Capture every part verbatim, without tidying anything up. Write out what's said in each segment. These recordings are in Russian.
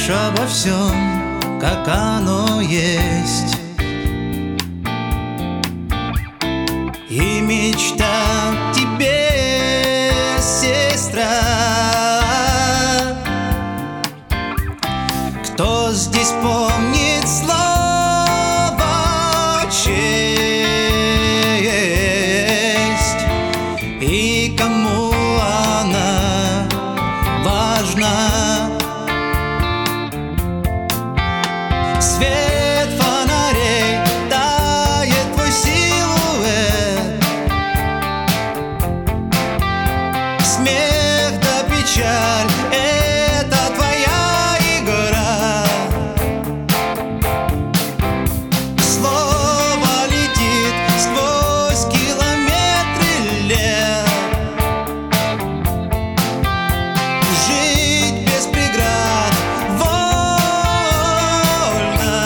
помнишь обо всем, как оно есть, и мечта к тебе, сестра. Кто здесь помнит слово честь, и кому она важна? Свет фонарей тает твой силуэт, смех да печаль — это твоя игра. Слово летит сквозь километры лет. Жить без преград вольно.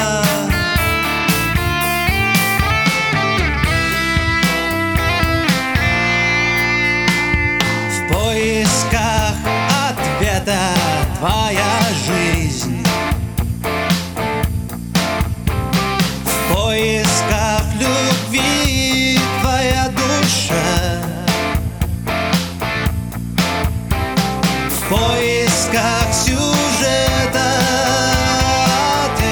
В поисках ответа твоя жизнь, в поисках любви твоя душа, в поисках сюжета ты.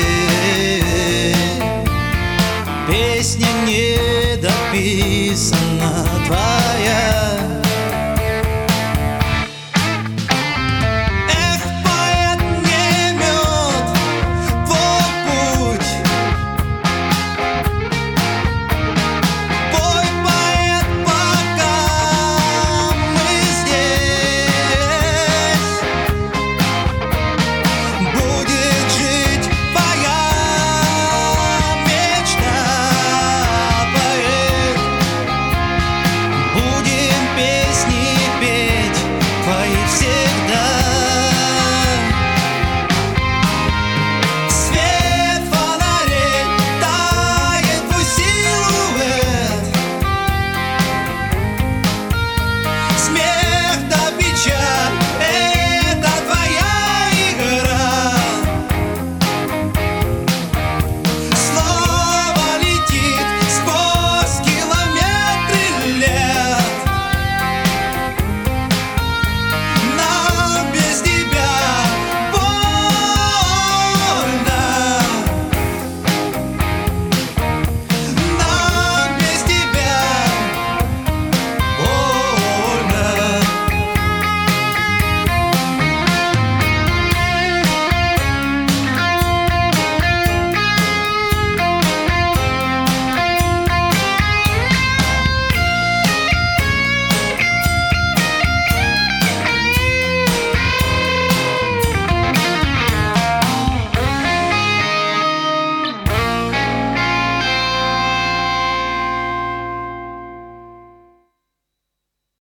Песня не дописана.